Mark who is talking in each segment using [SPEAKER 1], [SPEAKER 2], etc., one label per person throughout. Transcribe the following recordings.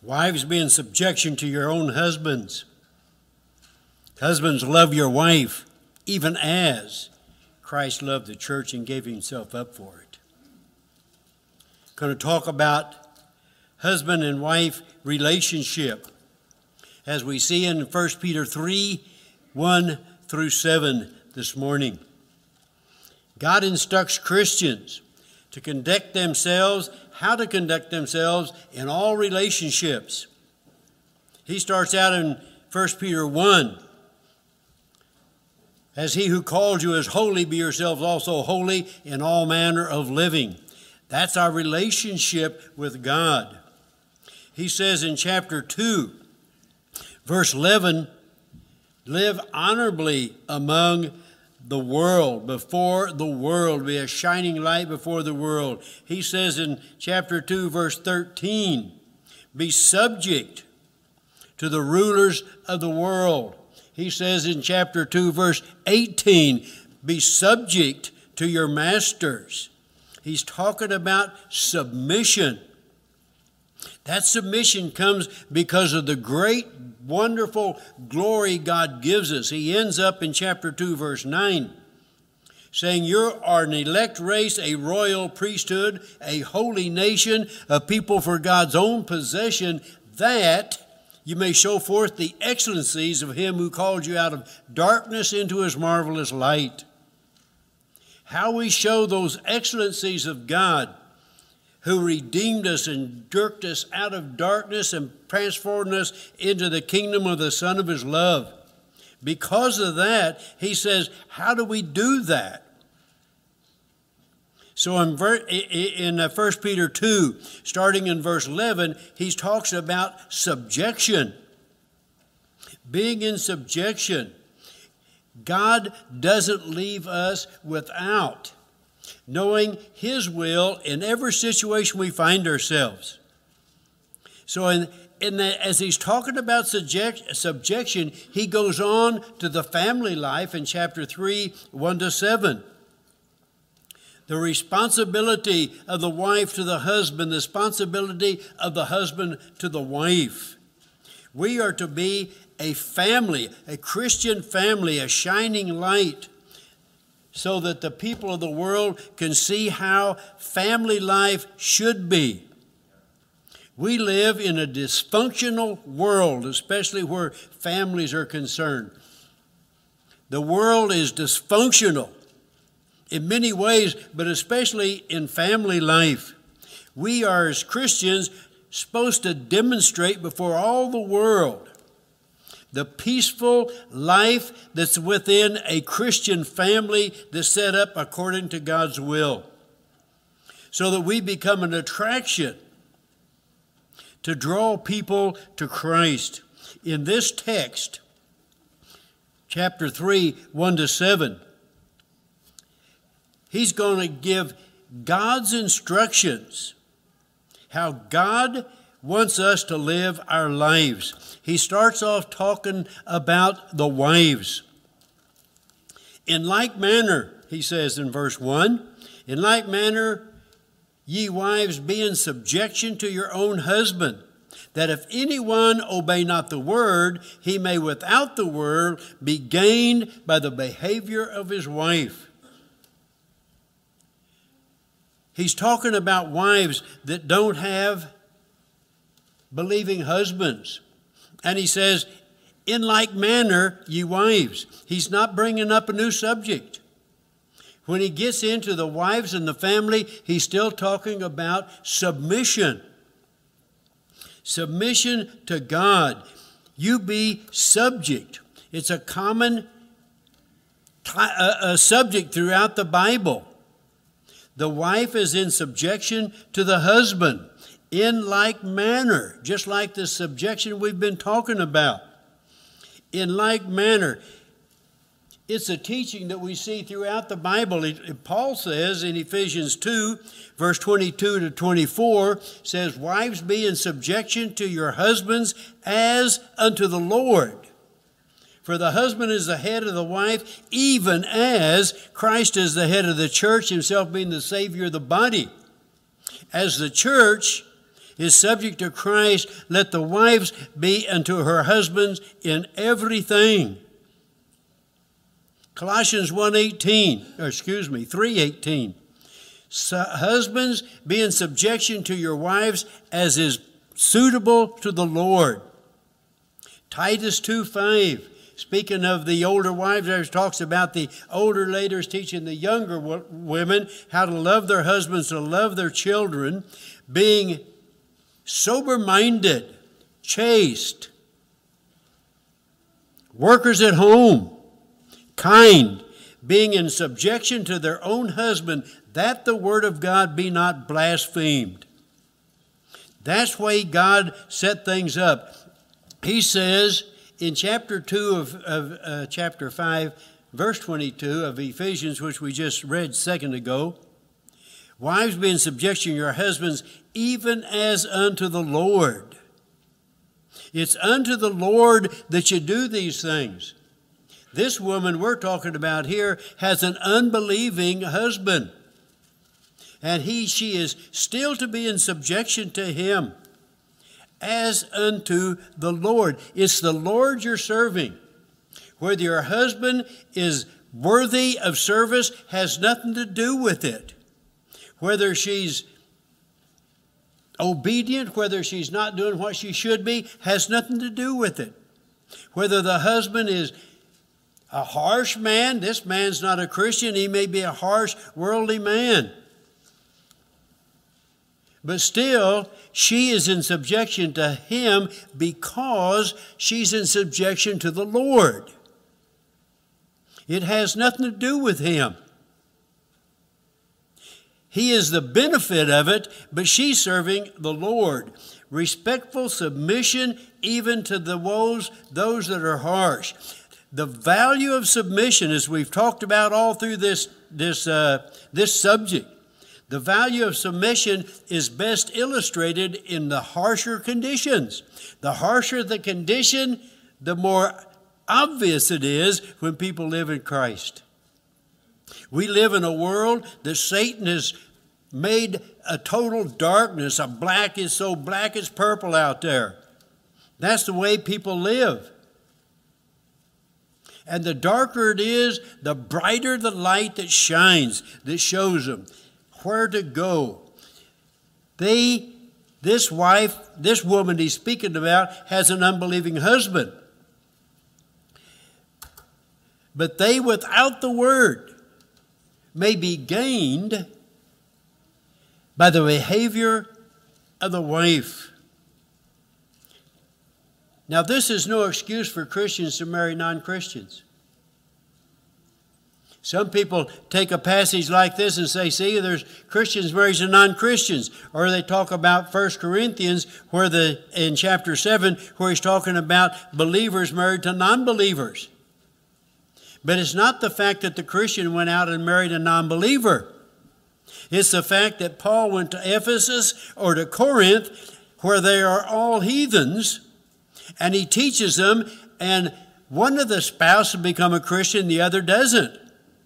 [SPEAKER 1] Wives, be in subjection to your own husbands. Husbands, love your wife, even as Christ loved the church and gave himself up for it. Going to talk about husband and wife relationship, as we see in 1 Peter 3, 1 through 7 this morning. God instructs Christians to conduct themselves, how to conduct themselves in all relationships. He starts out in 1 Peter 1. As he who called you is holy, be yourselves also holy in all manner of living. That's our relationship with God. He says in chapter 2, verse 11, live honorably among the world, before the world, be a shining light before the world. He says in chapter 2, verse 13, be subject to the rulers of the world. He says in chapter 2, verse 18, be subject to your masters. He's talking about submission. That submission comes because of the great, wonderful glory God gives us. He ends up in chapter 2, verse 9, saying, you are an elect race, a royal priesthood, a holy nation, a people for God's own possession, that you may show forth the excellencies of him who called you out of darkness into his marvelous light. How we show those excellencies of God, who redeemed us and jerked us out of darkness and transformed us into the kingdom of the Son of his love. Because of that, he says, how do we do that? So in 1 Peter 2, starting in verse 11, he talks about subjection. Being in subjection. God doesn't leave us without knowing his will in every situation we find ourselves. So as he's talking about subjection, he goes on to the family life in chapter 3, 1 to 7. The responsibility of the wife to the husband, the responsibility of the husband to the wife. We are to be a family, a Christian family, a shining light, so that the people of the world can see how family life should be. We live in a dysfunctional world, especially where families are concerned. The world is dysfunctional in many ways, but especially in family life. We are, as Christians, supposed to demonstrate before all the world the peaceful life that's within a Christian family that's set up according to God's will, so that we become an attraction to draw people to Christ. In this text, chapter 3, 1 to 7, he's going to give God's instructions, how God wants us to live our lives. He starts off talking about the wives. In like manner, he says in verse 1, in like manner, ye wives, be in subjection to your own husband, that if anyone obey not the word, he may without the word be gained by the behavior of his wife. He's talking about wives that don't have believing husbands. And he says, in like manner, ye wives. He's not bringing up a new subject. When he gets into the wives and the family, he's still talking about submission. Submission to God. You be subject. It's a common subject throughout the Bible. The wife is in subjection to the husband in like manner, just like the subjection we've been talking about. In like manner. It's a teaching that we see throughout the Bible. Paul says in Ephesians 2, verse 22 to 24, says, wives, be in subjection to your husbands as unto the Lord. For the husband is the head of the wife, even as Christ is the head of the church, himself being the Savior of the body. As the church is subject to Christ, let the wives be unto her husbands in everything. Colossians 3:18. So, husbands, be in subjection to your wives as is suitable to the Lord. Titus 2:5. Speaking of the older wives, there talks about the older ladies teaching the younger women how to love their husbands, to love their children, being sober-minded, chaste, workers at home, kind, being in subjection to their own husband, that the word of God be not blasphemed. That's why God set things up. He says in chapter 2 of chapter 5, verse 22 of Ephesians, which we just read a second ago, wives, be in subjection to your husbands, even as unto the Lord. It's unto the Lord that you do these things. This woman we're talking about here has an unbelieving husband. And she is still to be in subjection to him as unto the Lord. It's the Lord you're serving. Whether your husband is worthy of service has nothing to do with it. Whether she's obedient, whether she's not doing what she should be, has nothing to do with it. Whether the husband is a harsh man, this man's not a Christian, he may be a harsh, worldly man. But still, she is in subjection to him because she's in subjection to the Lord. It has nothing to do with him. He is the benefit of it, but she's serving the Lord. Respectful submission even to those that are harsh. The value of submission, as we've talked about all through this subject, the value of submission is best illustrated in the harsher conditions. The harsher the condition, the more obvious it is when people live in Christ. We live in a world that Satan has made a total darkness. It's so black it's purple out there. That's the way people live. And the darker it is, the brighter the light that shines, that shows them where to go. This woman he's speaking about, has an unbelieving husband. But they without the word may be gained by the behavior of the wife. Now, this is no excuse for Christians to marry non-Christians. Some people take a passage like this and say, see, there's Christians married to non-Christians. Or they talk about 1 Corinthians in chapter 7, where he's talking about believers married to non-believers. But it's not the fact that the Christian went out and married a non-believer. It's the fact that Paul went to Ephesus or to Corinth, where they are all heathens, and he teaches them, and one of the spouses become a Christian, the other doesn't.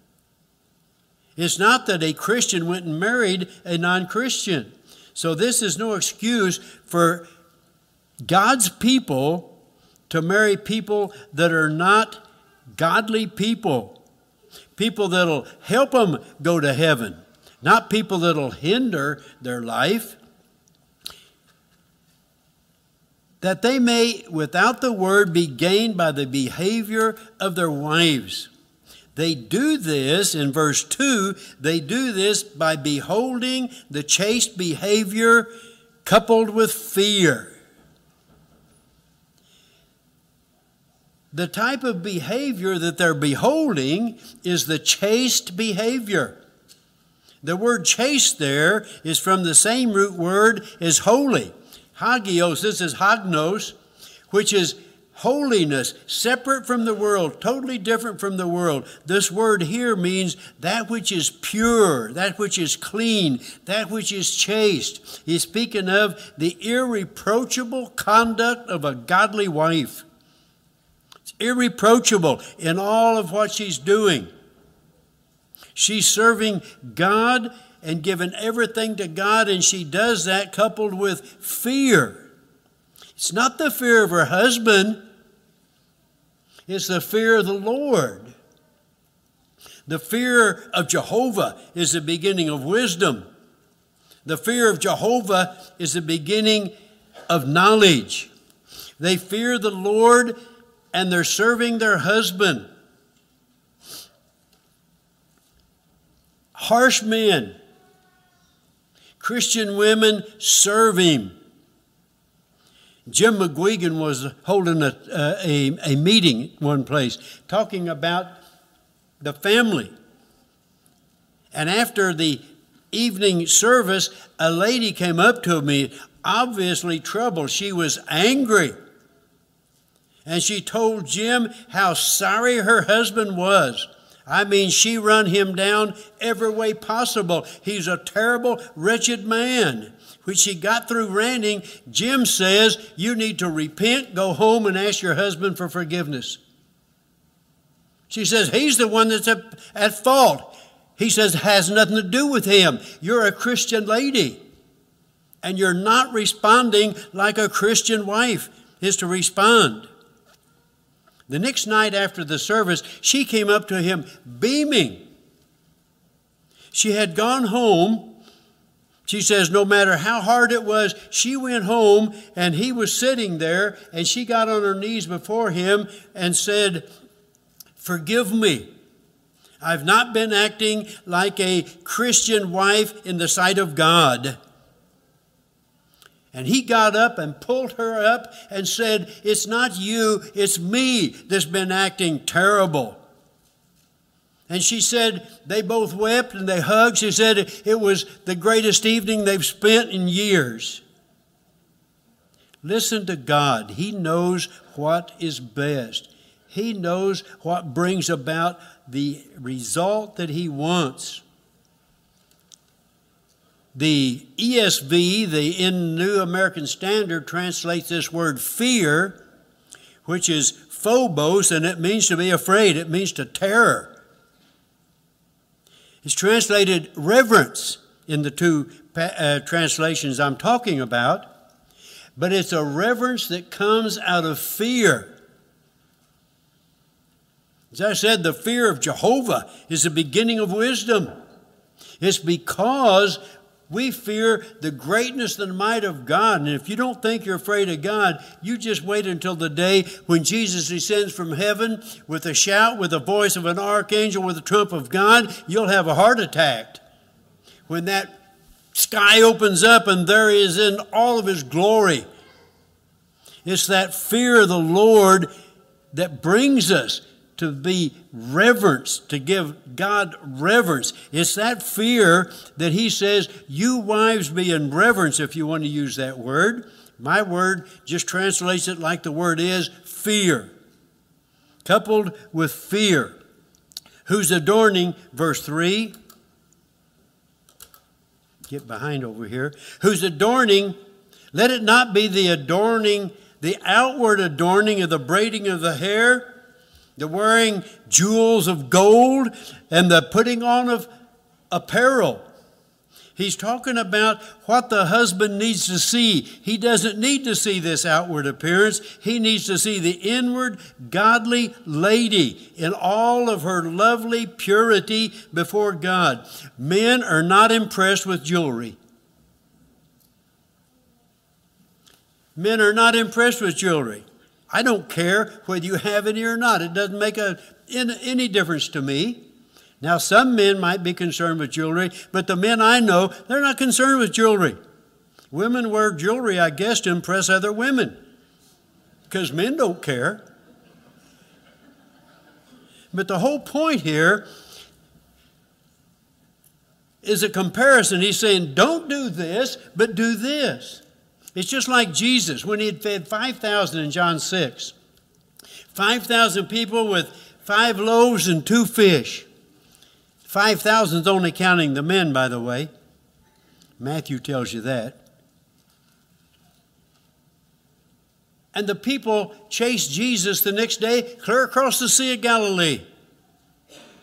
[SPEAKER 1] It's not that a Christian went and married a non-Christian. So this is no excuse for God's people to marry people that are not godly people. People that'll help them go to heaven, not people that'll hinder their life. That they may, without the word, be gained by the behavior of their wives. They do this, in verse 2, they do this by beholding the chaste behavior coupled with fear. The type of behavior that they're beholding is the chaste behavior. The word chaste there is from the same root word as holy. Hagios, this is hagnos, which is holiness, separate from the world, totally different from the world. This word here means that which is pure, that which is clean, that which is chaste. He's speaking of the irreproachable conduct of a godly wife. It's irreproachable in all of what she's doing. She's serving God and given everything to God, and she does that coupled with fear. It's not the fear of her husband. It's the fear of the Lord. The fear of Jehovah is the beginning of wisdom. The fear of Jehovah is the beginning of knowledge. They fear the Lord and they're serving their husband. Harsh men, Christian women serve him. Jim McGuigan was holding a meeting one place talking about the family. And after the evening service, a lady came up to me, obviously troubled. She was angry. And she told Jim how sorry her husband was. I mean, she run him down every way possible. He's a terrible, wretched man. When she got through ranting, Jim says, you need to repent, go home, and ask your husband for forgiveness. She says, he's the one that's at fault. He says, it has nothing to do with him. You're a Christian lady, and you're not responding like a Christian wife is to respond. The next night after the service, she came up to him beaming. She had gone home. She says no matter how hard it was, she went home and he was sitting there, and she got on her knees before him and said, forgive me. I've not been acting like a Christian wife in the sight of God. And he got up and pulled her up and said, it's not you, it's me that's been acting terrible. And she said they both wept and they hugged. She said it was the greatest evening they've spent in years. Listen to God. He knows what is best. He knows what brings about the result that he wants. The ESV, the New American Standard, translates this word fear, which is phobos, and it means to be afraid. It means to terror. It's translated reverence in the two translations I'm talking about, but it's a reverence that comes out of fear. As I said, the fear of Jehovah is the beginning of wisdom. It's because we fear the greatness and the might of God. And if you don't think you're afraid of God, you just wait until the day when Jesus descends from heaven with a shout, with the voice of an archangel, with the trump of God. You'll have a heart attack. When that sky opens up and there is in all of his glory. It's that fear of the Lord that brings us to be reverenced, to give God reverence. It's that fear that he says, you wives be in reverence, if you want to use that word. My word just translates it like the word is, fear. Coupled with fear. Whose adorning, verse 3. Get behind over here. Whose adorning, let it not be the adorning, the outward adorning of the braiding of the hair, the wearing jewels of gold, and the putting on of apparel. He's talking about what the husband needs to see. He doesn't need to see this outward appearance. He needs to see the inward, godly lady in all of her lovely purity before God. Men are not impressed with jewelry. Men are not impressed with jewelry. I don't care whether you have any or not. It doesn't make any difference to me. Now, some men might be concerned with jewelry, but the men I know, they're not concerned with jewelry. Women wear jewelry, I guess, to impress other women, because men don't care. But the whole point here is a comparison. He's saying, don't do this, but do this. It's just like Jesus when he had fed 5,000 in John 6. 5,000 people with 5 loaves and 2 fish. 5,000 is only counting the men, by the way. Matthew tells you that. And the people chased Jesus the next day clear across the Sea of Galilee.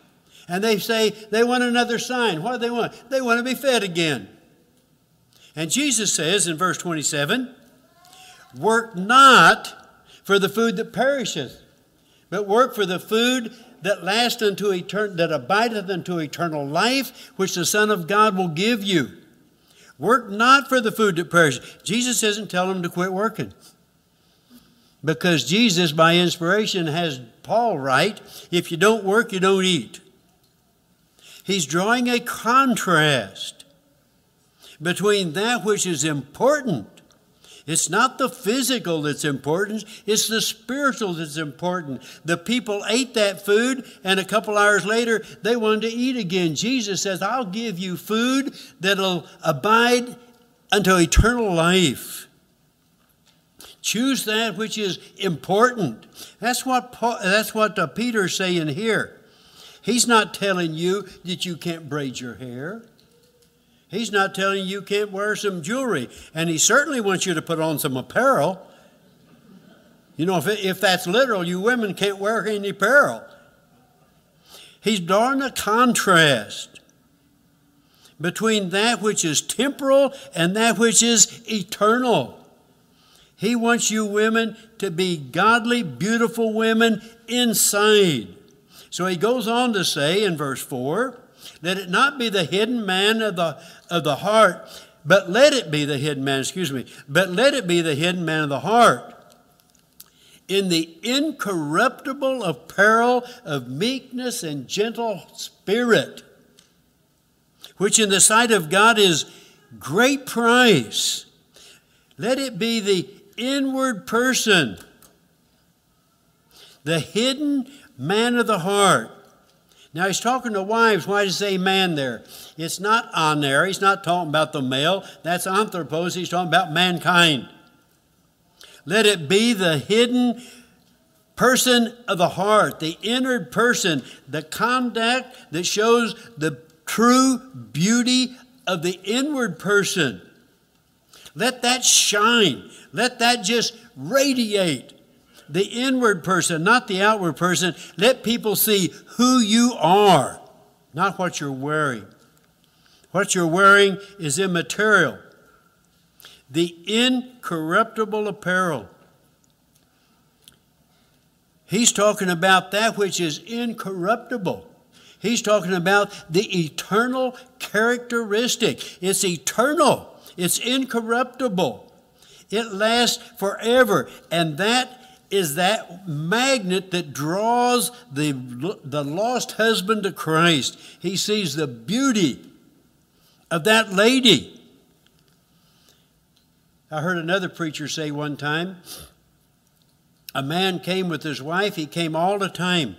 [SPEAKER 1] And they say they want another sign. What do they want? They want to be fed again. And Jesus says in verse 27, work not for the food that perisheth, but work for the food that that abideth unto eternal life, which the Son of God will give you. Work not for the food that perishes. Jesus isn't telling them to quit working. Because Jesus, by inspiration, has Paul write, if you don't work, you don't eat. He's drawing a contrast between that which is important. It's not the physical that's important, it's the spiritual that's important. The people ate that food, and a couple hours later, they wanted to eat again. Jesus says, I'll give you food that'll abide unto eternal life. Choose that which is important. That's what Peter's saying here. He's not telling you that you can't braid your hair. He's not telling you can't wear some jewelry. And he certainly wants you to put on some apparel. You know, if that's literal, you women can't wear any apparel. He's drawing a contrast between that which is temporal and that which is eternal. He wants you women to be godly, beautiful women inside. So he goes on to say in verse 4, let it not be the hidden man of the heart, but let it be the hidden man, but let it be the hidden man of the heart, in the incorruptible apparel of meekness and gentle spirit, which in the sight of God is great price. Let it be the inward person, the hidden man of the heart. Now he's talking to wives. Why does he say man there? It's not on there. He's not talking about the male. That's anthropos. He's talking about mankind. Let it be the hidden person of the heart, the inner person, the conduct that shows the true beauty of the inward person. Let that shine. Let that just radiate. The inward person, not the outward person. Let people see who you are, not what you're wearing. What you're wearing is immaterial. The incorruptible apparel. He's talking about that which is incorruptible. He's talking about the eternal characteristic. It's eternal. It's incorruptible. It lasts forever. And that is that magnet that draws the lost husband to Christ. He sees the beauty of that lady. I heard another preacher say one time, a man came with his wife. He came all the time.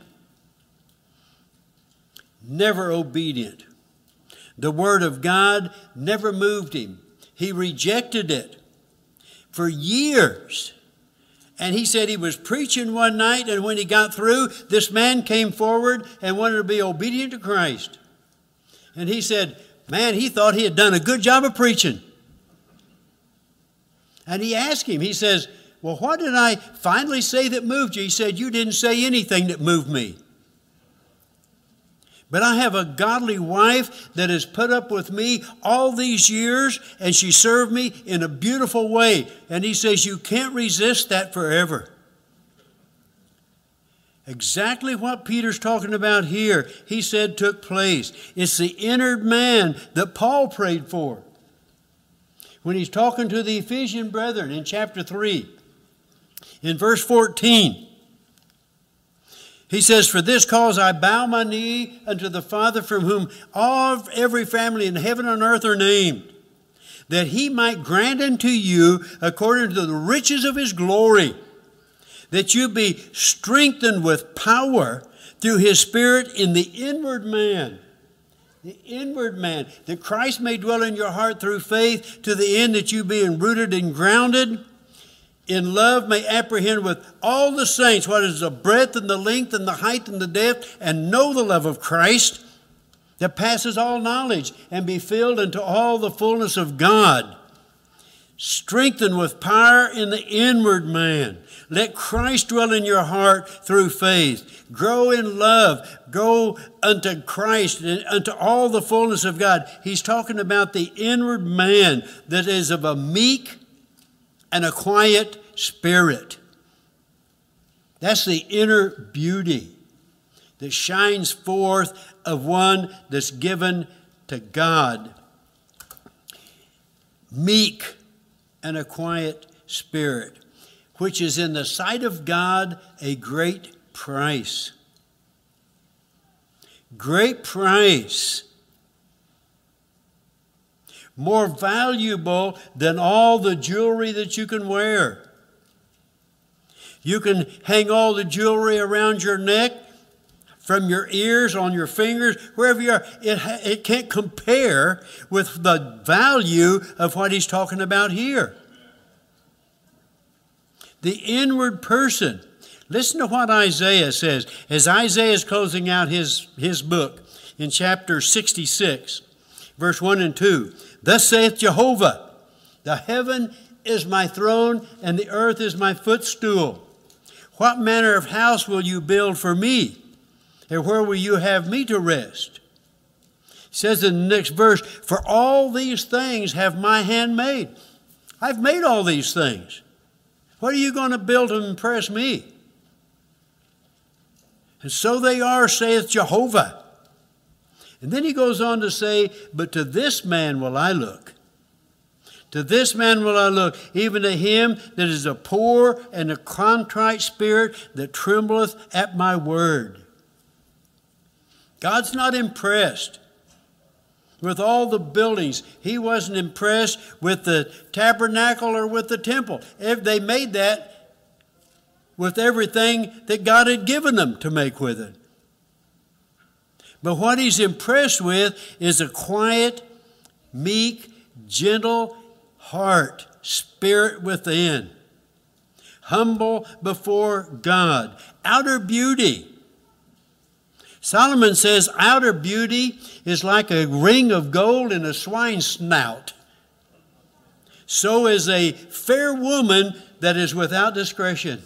[SPEAKER 1] Never obedient. The word of God never moved him. He rejected it for years. And he said he was preaching one night, and when he got through, this man came forward and wanted to be obedient to Christ. And he said, man, he thought he had done a good job of preaching. And he asked him, he says, well, what did I finally say that moved you? He said, you didn't say anything that moved me. But I have a godly wife that has put up with me all these years, and she served me in a beautiful way. And he says, you can't resist that forever. Exactly what Peter's talking about here, he said took place. It's the inner man that Paul prayed for. When he's talking to the Ephesian brethren in chapter 3, in verse 14, he says, for this cause I bow my knee unto the Father, from whom every family in heaven and earth are named, that he might grant unto you, according to the riches of his glory, that you be strengthened with power through his Spirit in the inward man. The inward man, that Christ may dwell in your heart through faith, to the end that you, being rooted and grounded in love, may apprehend with all the saints what is the breadth and the length and the height and the depth, and know the love of Christ that passes all knowledge, and be filled unto all the fullness of God. Strengthened with power in the inward man. Let Christ dwell in your heart through faith. Grow in love. Go unto Christ and unto all the fullness of God. He's talking about the inward man that is of a meek and a quiet spirit. That's the inner beauty that shines forth of one that's given to God. Meek and a quiet spirit, which is in the sight of God a great price. Great price. More valuable than all the jewelry that you can wear. You can hang all the jewelry around your neck, from your ears, on your fingers, wherever you are. It can't compare with the value of what he's talking about here. The inward person. Listen to what Isaiah says. As Isaiah is closing out his book in chapter 66, verse 1 and 2. Thus saith Jehovah, the heaven is my throne, and the earth is my footstool. What manner of house will you build for me? And where will you have me to rest? He says in the next verse, for all these things have my hand made. I've made all these things. What are you going to build to impress me? And so they are, saith Jehovah. And then he goes on to say, but to this man will I look. To this man will I look, even to him that is a poor and a contrite spirit that trembleth at my word. God's not impressed with all the buildings. He wasn't impressed with the tabernacle or with the temple. They made that with everything that God had given them to make with it. But what he's impressed with is a quiet, meek, gentle heart, spirit within. Humble before God. Outer beauty. Solomon says outer beauty is like a ring of gold in a swine's snout. So is a fair woman that is without discretion.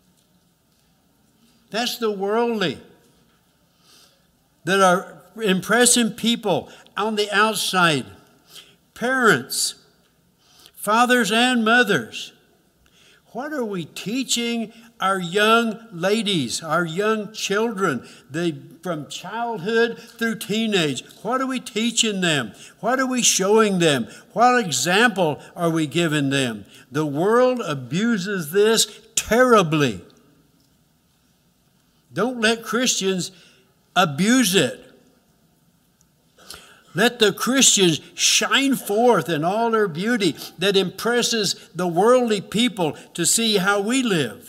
[SPEAKER 1] That's the worldly that are impressing people on the outside. Parents, fathers and mothers, what are we teaching our young ladies, our young children, from childhood through teenage? What are we teaching them? What are we showing them? What example are we giving them? The world abuses this terribly. Don't let Christians abuse it. Let the Christians shine forth in all their beauty that impresses the worldly people to see how we live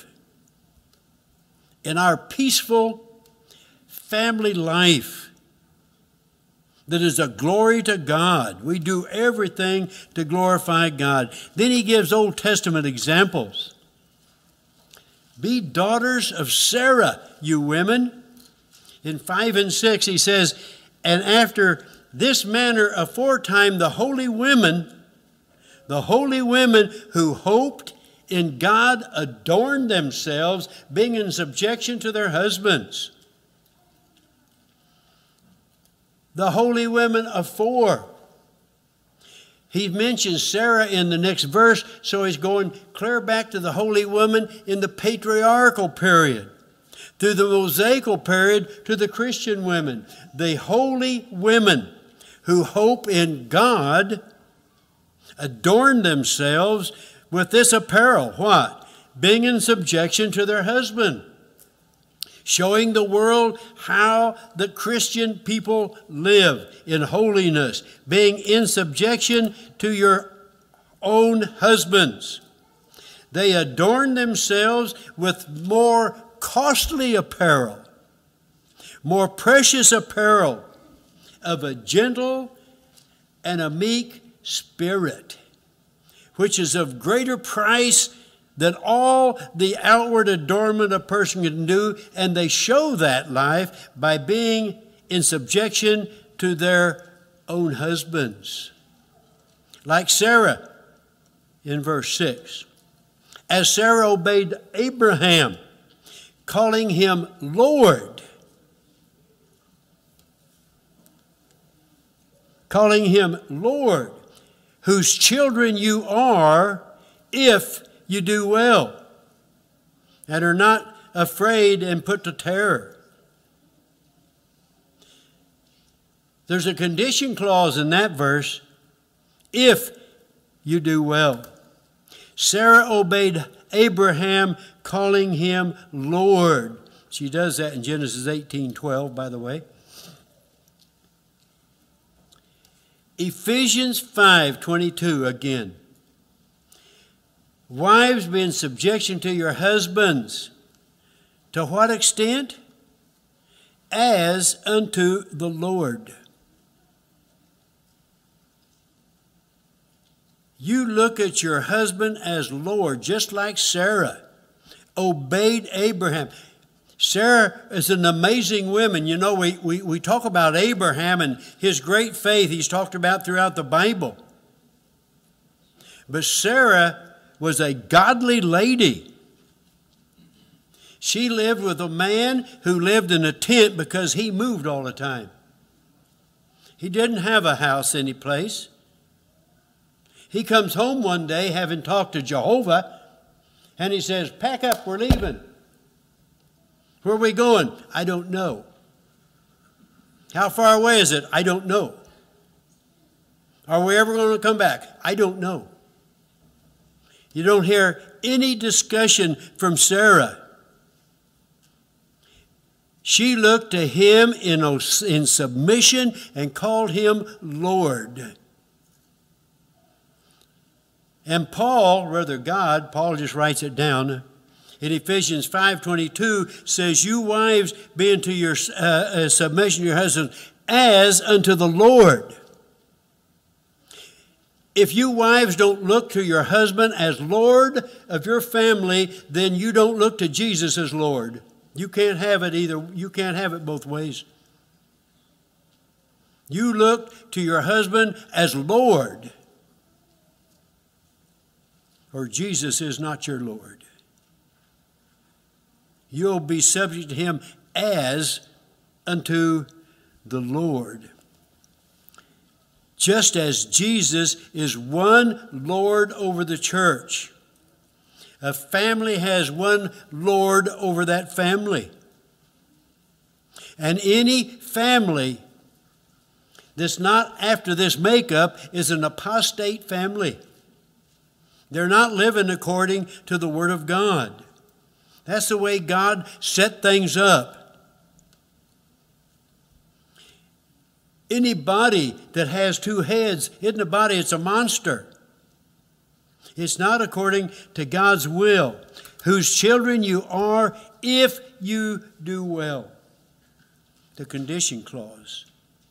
[SPEAKER 1] in our peaceful family life that is a glory to God. We do everything to glorify God. Then he gives Old Testament examples. Be daughters of Sarah, you women. In 5 and 6 he says, and after this manner aforetime the holy women who hoped in God adorned themselves, being in subjection to their husbands. The holy women afore. He mentions Sarah in the next verse, so he's going clear back to the holy woman in the patriarchal period, through the Mosaical period to the Christian women. The holy women who hope in God adorn themselves with this apparel. What? Being in subjection to their husband. Showing the world how the Christian people live in holiness. Being in subjection to your own husbands. They adorn themselves with more costly apparel. More precious apparel of a gentle and a meek spirit, which is of greater price than all the outward adornment a person can do, and they show that life by being in subjection to their own husbands. Like Sarah in verse 6. As Sarah obeyed Abraham, calling him Lord. Calling him Lord, whose children you are, if you do well, and are not afraid and put to terror. There's a condition clause in that verse, if you do well. Sarah obeyed Abraham, calling him Lord. She does that in Genesis 18:12, by the way. Ephesians 5:22 again. Wives, be in subjection to your husbands. To what extent? As unto the Lord. You look at your husband as Lord, just like Sarah obeyed Abraham. Sarah is an amazing woman. You know, we talk about Abraham and his great faith he's talked about throughout the Bible. But Sarah was a godly lady. She lived with a man who lived in a tent because he moved all the time. He didn't have a house any place. He comes home one day having talked to Jehovah, and he says, pack up, we're leaving. Where are we going? I don't know. How far away is it? I don't know. Are we ever going to come back? I don't know. You don't hear any discussion from Sarah. She looked to him in submission and called him Lord. And Paul just writes it down, in Ephesians 5:22 says, you wives, be unto your submission to your husbands as unto the Lord. If you wives don't look to your husband as Lord of your family, then you don't look to Jesus as Lord. You can't have it either. You can't have it both ways. You look to your husband as Lord, or Jesus is not your Lord. You'll be subject to him as unto the Lord. Just as Jesus is one Lord over the church, a family has one Lord over that family. And any family that's not after this makeup is an apostate family. They're not living according to the Word of God. That's the way God set things up. Any body that has two heads isn't a body, it's a monster. It's not according to God's will, whose children you are if you do well. The condition clause.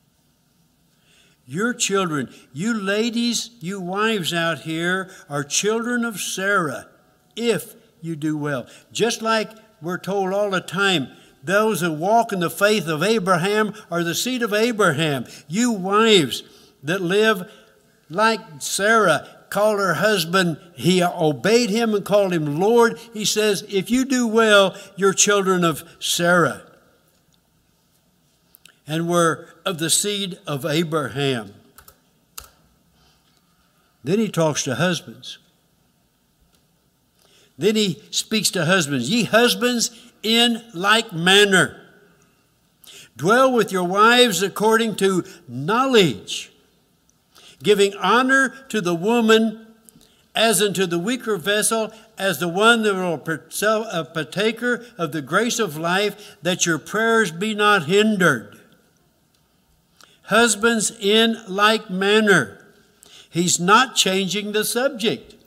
[SPEAKER 1] Your children, you ladies, you wives out here, are children of Sarah if you do well. Just like we're told all the time, those who walk in the faith of Abraham are the seed of Abraham. You wives that live like Sarah, called her husband, he obeyed him and called him Lord. He says, if you do well, you're children of Sarah. And we're of the seed of Abraham. Then he talks to husbands. Then he speaks to husbands. Ye husbands, in like manner, dwell with your wives according to knowledge, giving honor to the woman as unto the weaker vessel, as the one that will a partaker of the grace of life, that your prayers be not hindered. Husbands, in like manner. He's not changing the subject.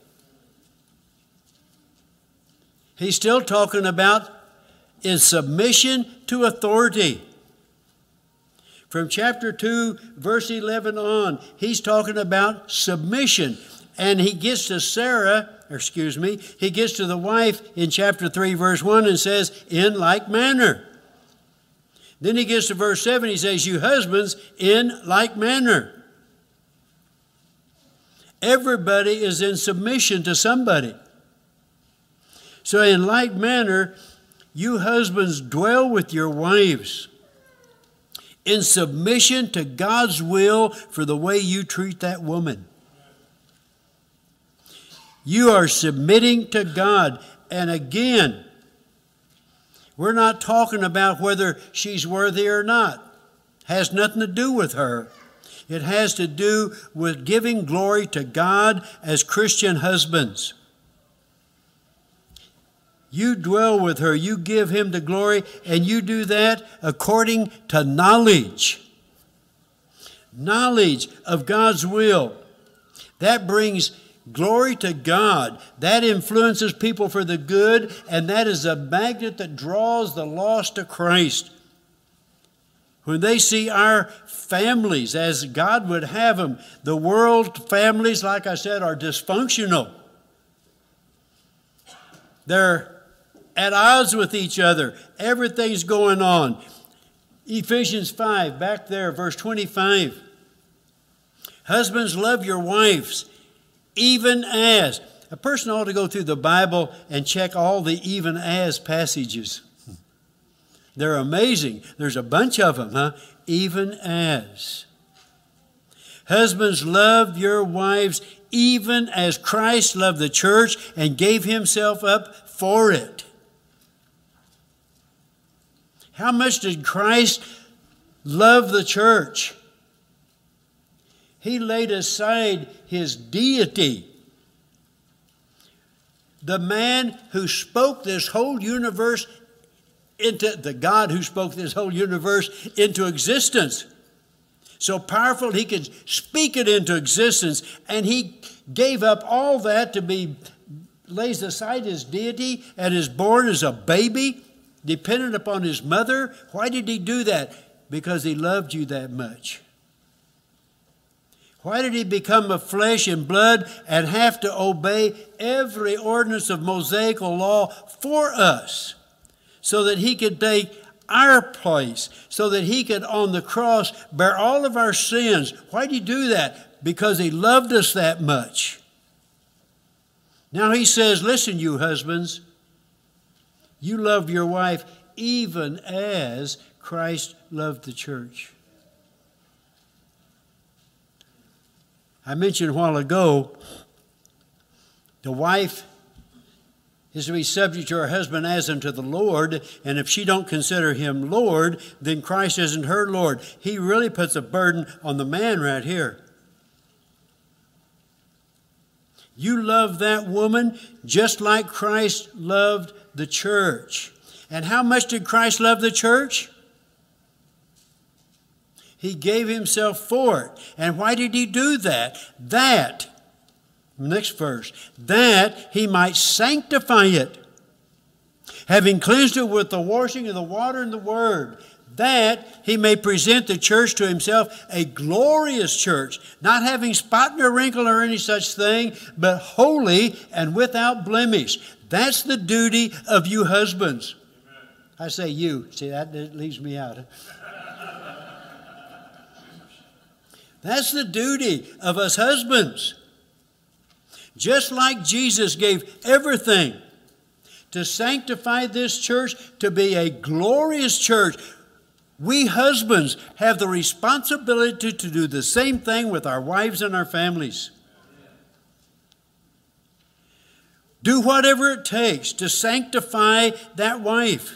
[SPEAKER 1] He's still talking about is submission to authority. From chapter 2, verse 11 on, he's talking about submission. And he gets to he gets to the wife in chapter 3, verse 1 and says, in like manner. Then he gets to verse 7, he says, you husbands, in like manner. Everybody is in submission to somebody. So in like manner, you husbands dwell with your wives in submission to God's will for the way you treat that woman. You are submitting to God. And again, we're not talking about whether she's worthy or not. Has nothing to do with her. It has to do with giving glory to God as Christian husbands. You dwell with her, you give him the glory, and you do that according to knowledge. Knowledge of God's will. That brings glory to God. That influences people for the good, and that is a magnet that draws the lost to Christ. When they see our families as God would have them, the world families, like I said, are dysfunctional. They're at odds with each other. Everything's going on. Ephesians 5, back there, verse 25. Husbands, love your wives, even as. A person ought to go through the Bible and check all the even as passages. They're amazing. There's a bunch of them, huh? Even as. Husbands, love your wives even as Christ loved the church and gave himself up for it. How much did Christ love the church? He laid aside his deity. The man who spoke this whole universe the God who spoke this whole universe into existence. So powerful he could speak it into existence, and he gave up all that lays aside his deity and is born as a baby, dependent upon his mother. Why did he do that? Because he loved you that much. Why did he become of flesh and blood and have to obey every ordinance of Mosaical law for us? So that he could take our place, so that he could on the cross bear all of our sins. Why did he do that? Because he loved us that much. Now he says, listen, you husbands, you love your wife even as Christ loved the church. I mentioned a while ago, the wife is to be subject to her husband as unto the Lord, and if she don't consider him Lord, then Christ isn't her Lord. He really puts a burden on the man right here. You love that woman just like Christ loved the church. And how much did Christ love the church? He gave himself for it. And why did he do that? Next verse. That he might sanctify it, having cleansed it with the washing of the water and the word, that he may present the church to himself a glorious church, not having spot nor wrinkle or any such thing, but holy and without blemish. That's the duty of you husbands. Amen. I say you. See, that leaves me out. That's the duty of us husbands. Just like Jesus gave everything to sanctify this church to be a glorious church, we husbands have the responsibility to do the same thing with our wives and our families. Do whatever it takes to sanctify that wife,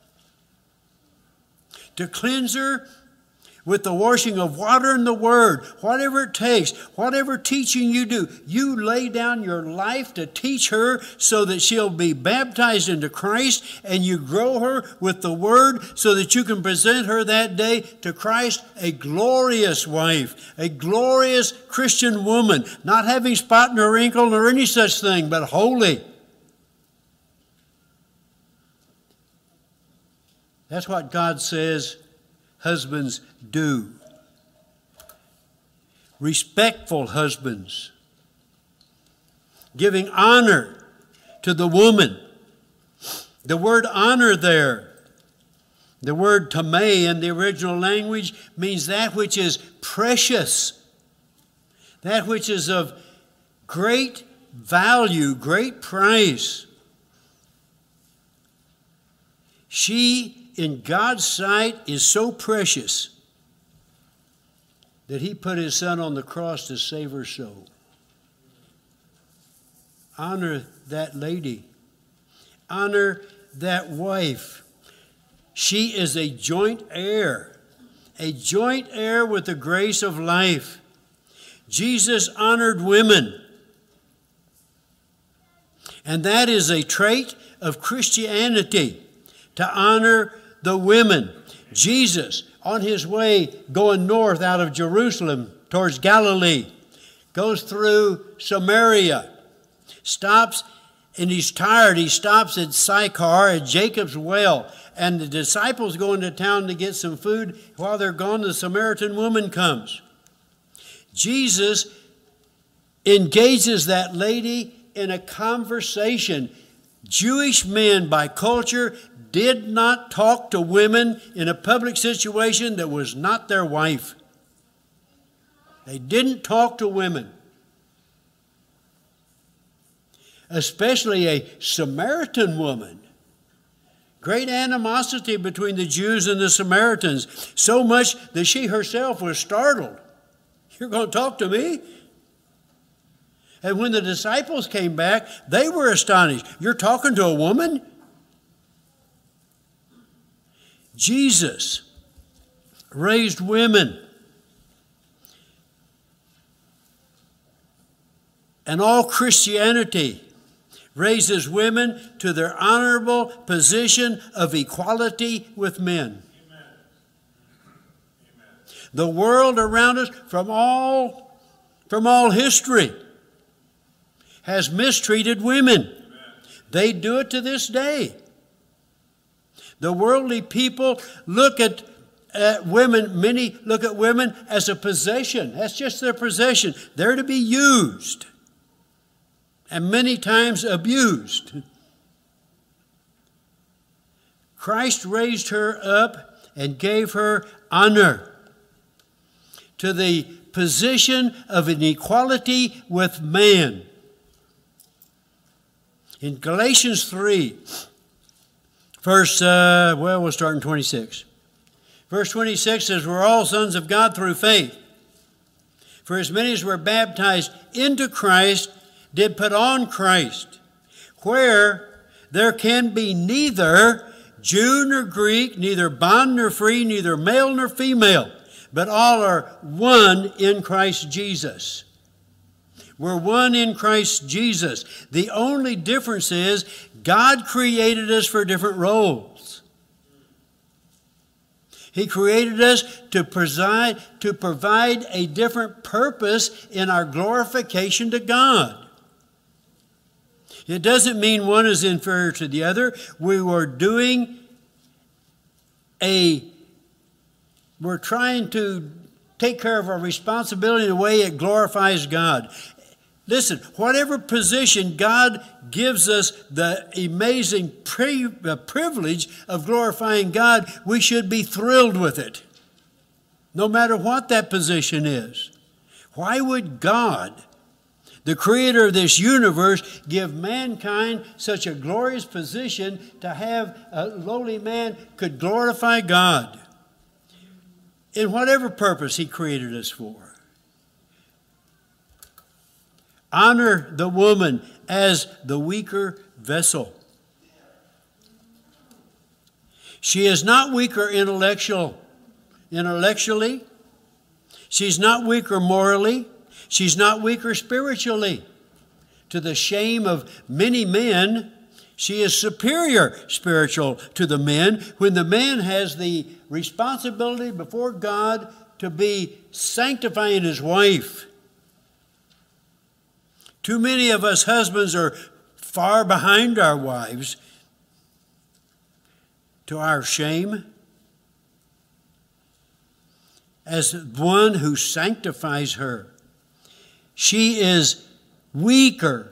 [SPEAKER 1] to cleanse her with the washing of water and the word, whatever it takes, whatever teaching you do, you lay down your life to teach her so that she'll be baptized into Christ, and you grow her with the word so that you can present her that day to Christ, a glorious wife, a glorious Christian woman, not having spot nor wrinkle nor any such thing, but holy. That's what God says husbands do. Respectful husbands, giving honor to the woman. The word honor there, the word tamei in the original language, means that which is precious, that which is of great value, great price. She, in God's sight, is so precious that he put his son on the cross to save her soul. Honor that lady. Honor that wife. She is a joint heir with the grace of life. Jesus honored women. And that is a trait of Christianity, to honor the women. Jesus, on his way going north out of Jerusalem towards Galilee, goes through Samaria, stops, and he's tired. He stops at Sychar, at Jacob's well, and the disciples go into town to get some food. While they're gone, the Samaritan woman comes. Jesus engages that lady in a conversation. Jewish men by culture did not talk to women in a public situation that was not their wife. They didn't talk to women. Especially a Samaritan woman. Great animosity between the Jews and the Samaritans, so much that she herself was startled. You're going to talk to me? And when the disciples came back, they were astonished. You're talking to a woman? Jesus raised women. And all Christianity raises women to their honorable position of equality with men. Amen. The world around us, from all history, has mistreated women. Amen. They do it to this day. The worldly people look at women, many look at women as a possession. That's just their possession. They're to be used. And many times abused. Christ raised her up and gave her honor to the position of an equality with man. In Galatians 3, we'll start in 26. Verse 26 says, we're all sons of God through faith. For as many as were baptized into Christ did put on Christ, where there can be neither Jew nor Greek, neither bond nor free, neither male nor female, but all are one in Christ Jesus. We're one in Christ Jesus. The only difference is God created us for different roles. He created us to provide a different purpose in our glorification to God. It doesn't mean one is inferior to the other. We're trying to take care of our responsibility in a way it glorifies God. Listen, whatever position God gives us the amazing privilege of glorifying God, we should be thrilled with it, no matter what that position is. Why would God, the creator of this universe, give mankind such a glorious position to have a lowly man could glorify God in whatever purpose he created us for? Honor the woman as the weaker vessel. She is not weaker intellectually. She's not weaker morally. She's not weaker spiritually. To the shame of many men, she is superior spiritual to the men when the man has the responsibility before God to be sanctifying his wife. Too many of us husbands are far behind our wives, to our shame. As one who sanctifies her, she is weaker.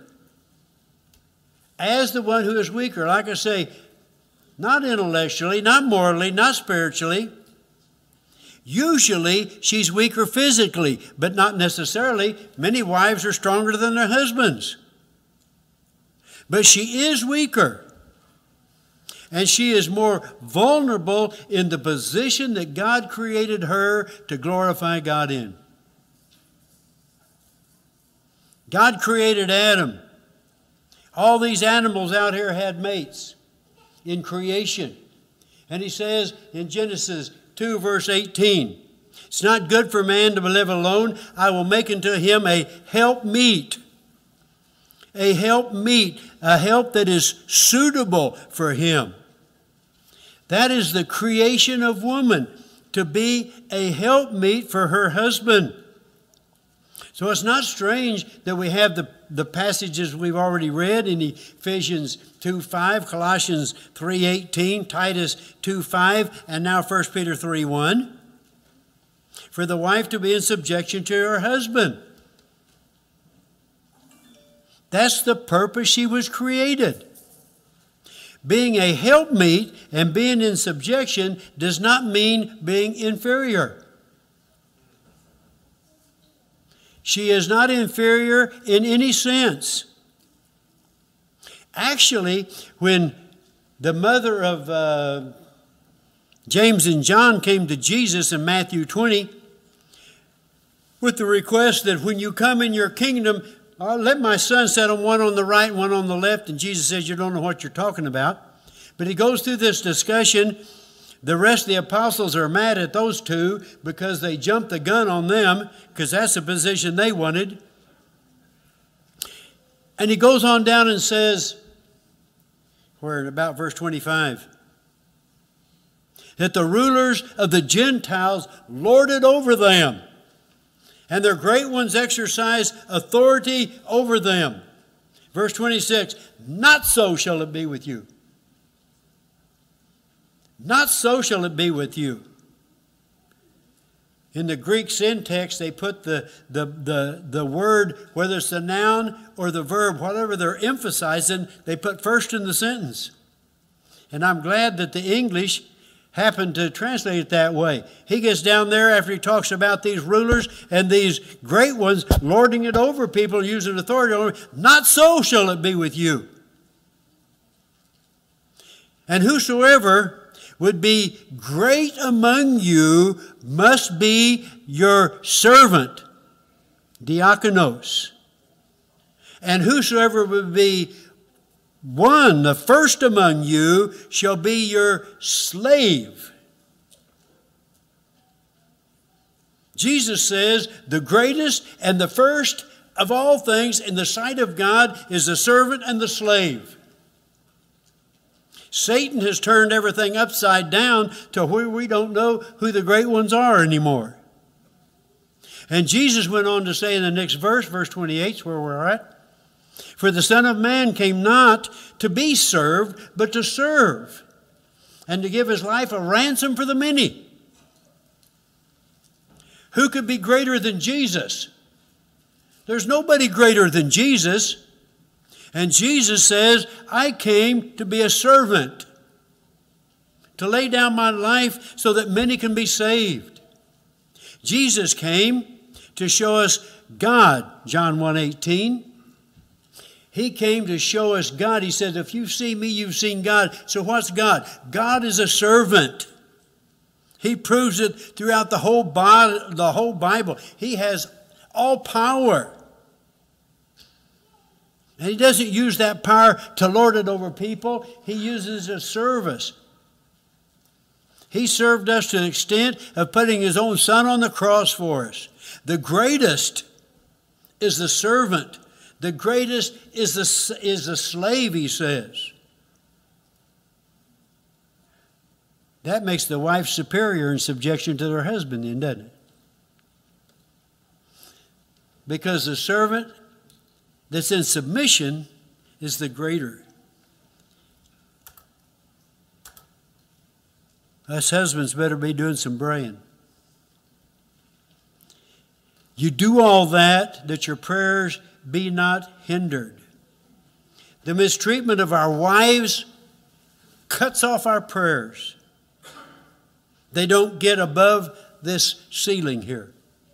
[SPEAKER 1] As the one who is weaker, like I say, not intellectually, not morally, not spiritually. Usually, she's weaker physically, but not necessarily. Many wives are stronger than their husbands. But she is weaker. And she is more vulnerable in the position that God created her to glorify God in. God created Adam. All these animals out here had mates in creation. And he says in Genesis 2 verse 18, it's not good for man to live alone. I will make unto him a helpmeet. A helpmeet, a help that is suitable for him. That is the creation of woman, to be a helpmeet for her husband. So it's not strange that we have the passages we've already read in Ephesians 2:5, Colossians 3:18, Titus 2:5, and now 1 Peter 3:1. For the wife to be in subjection to her husband. That's the purpose she was created. Being a helpmeet and being in subjection does not mean being inferior. She is not inferior in any sense. Actually, when the mother of James and John came to Jesus in Matthew 20 with the request that when you come in your kingdom, let my son sit on one on the right and one on the left. And Jesus says, you don't know what you're talking about. But he goes through this discussion. The rest of the apostles are mad at those two because they jumped the gun on them because that's the position they wanted. And he goes on down and says, where about verse 25, that the rulers of the Gentiles lord it over them, and their great ones exercise authority over them. Verse 26, not so shall it be with you. Not so shall it be with you. In the Greek syntax, they put the word, whether it's the noun or the verb, whatever they're emphasizing, they put first in the sentence. And I'm glad that the English happened to translate it that way. He gets down there after he talks about these rulers and these great ones lording it over people, using authority over them. Not so shall it be with you. And whosoever would be great among you must be your servant, diakonos. And whosoever would be one, the first among you, shall be your slave. Jesus says the greatest and the first of all things in the sight of God is the servant and the slave. Satan has turned everything upside down to where we don't know who the great ones are anymore. And Jesus went on to say in the next verse, verse 28, where we're at, for the Son of Man came not to be served, but to serve, and to give his life a ransom for the many. Who could be greater than Jesus? There's nobody greater than Jesus. And Jesus says, I came to be a servant, to lay down my life so that many can be saved. Jesus came to show us God, John 1:18. He came to show us God. He said, if you see me, you've seen God. So what's God? God is a servant. He proves it throughout the whole Bible. He has all power. And he doesn't use that power to lord it over people. He uses it as service. He served us to the extent of putting his own son on the cross for us. The greatest is the servant. The greatest is the slave, he says. That makes the wife superior in subjection to her husband, then, doesn't it? Because the servant that's in submission is the greater. Us husbands better be doing some praying. You do all that your prayers be not hindered. The mistreatment of our wives cuts off our prayers. They don't get above this ceiling here.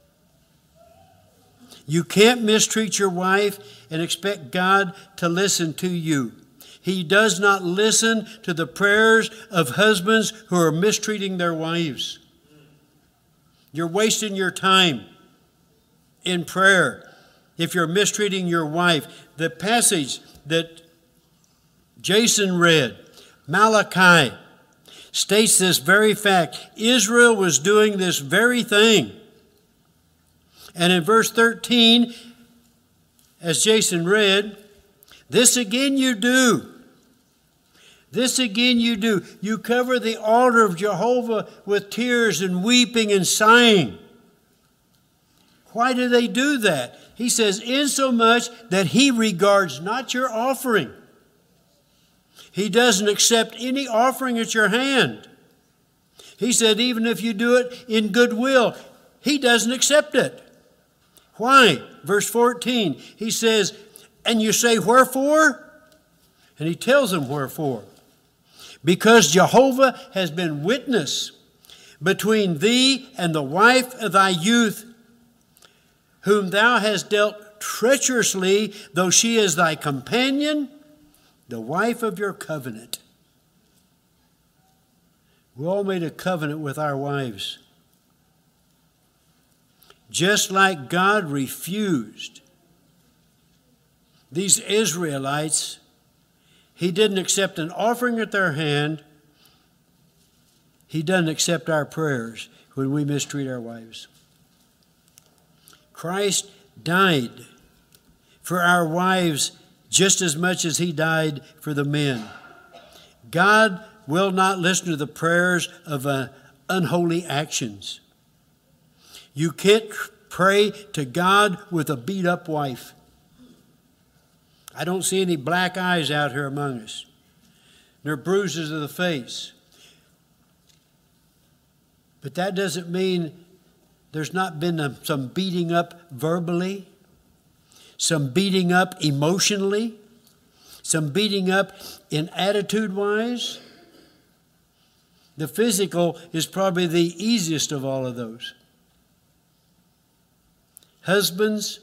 [SPEAKER 1] You can't mistreat your wife and expect God to listen to you. He does not listen to the prayers of husbands who are mistreating their wives. You're wasting your time in prayer if you're mistreating your wife. The passage that Jason read, Malachi, states this very fact. Israel was doing this very thing. And in verse 13, as Jason read, this again you do. This again you do. You cover the altar of Jehovah with tears and weeping and sighing. Why do they do that? He says, insomuch that he regards not your offering. He doesn't accept any offering at your hand. He said, even if you do it in goodwill, he doesn't accept it. Why? Verse 14, he says, and you say, wherefore? And he tells them wherefore. Because Jehovah has been witness between thee and the wife of thy youth, whom thou hast dealt treacherously, though she is thy companion, the wife of your covenant. We all made a covenant with our wives. Just like God refused these Israelites, he didn't accept an offering at their hand. He doesn't accept our prayers when we mistreat our wives. Christ died for our wives just as much as he died for the men. God will not listen to the prayers of unholy actions. You can't pray to God with a beat-up wife. I don't see any black eyes out here among us. There are bruises of the face. But that doesn't mean there's not been some beating up verbally, some beating up emotionally, some beating up in attitude-wise. The physical is probably the easiest of all of those. Husbands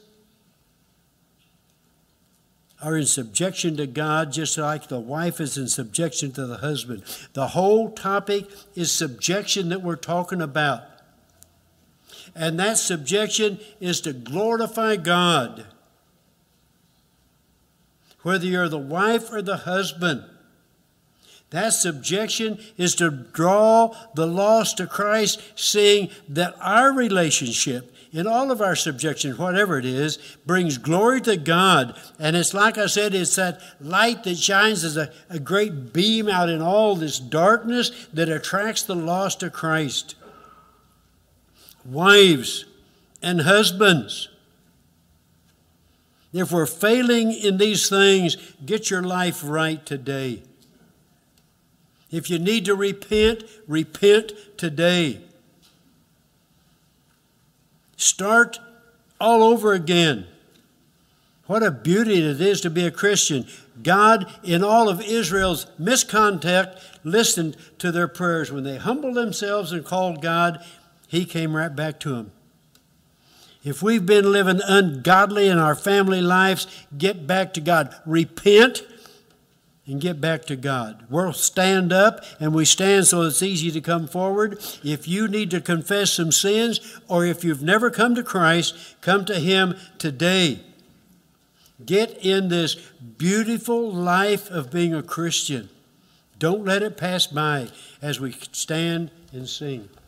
[SPEAKER 1] are in subjection to God just like the wife is in subjection to the husband. The whole topic is subjection that we're talking about. And that subjection is to glorify God. Whether you're the wife or the husband, that subjection is to draw the lost to Christ, seeing that our relationship, in all of our subjection, whatever it is, brings glory to God. And it's like I said, it's that light that shines as a great beam out in all this darkness that attracts the lost to Christ. Wives and husbands, if we're failing in these things, get your life right today. If you need to repent, repent today. Start all over again. What a beauty it is to be a Christian. God, in all of Israel's misconduct, listened to their prayers. When they humbled themselves and called God, he came right back to them. If we've been living ungodly in our family lives, get back to God. Repent and get back to God. We'll stand up, and we stand so it's easy to come forward. If you need to confess some sins, or if you've never come to Christ, come to him today. Get in this beautiful life of being a Christian. Don't let it pass by as we stand and sing.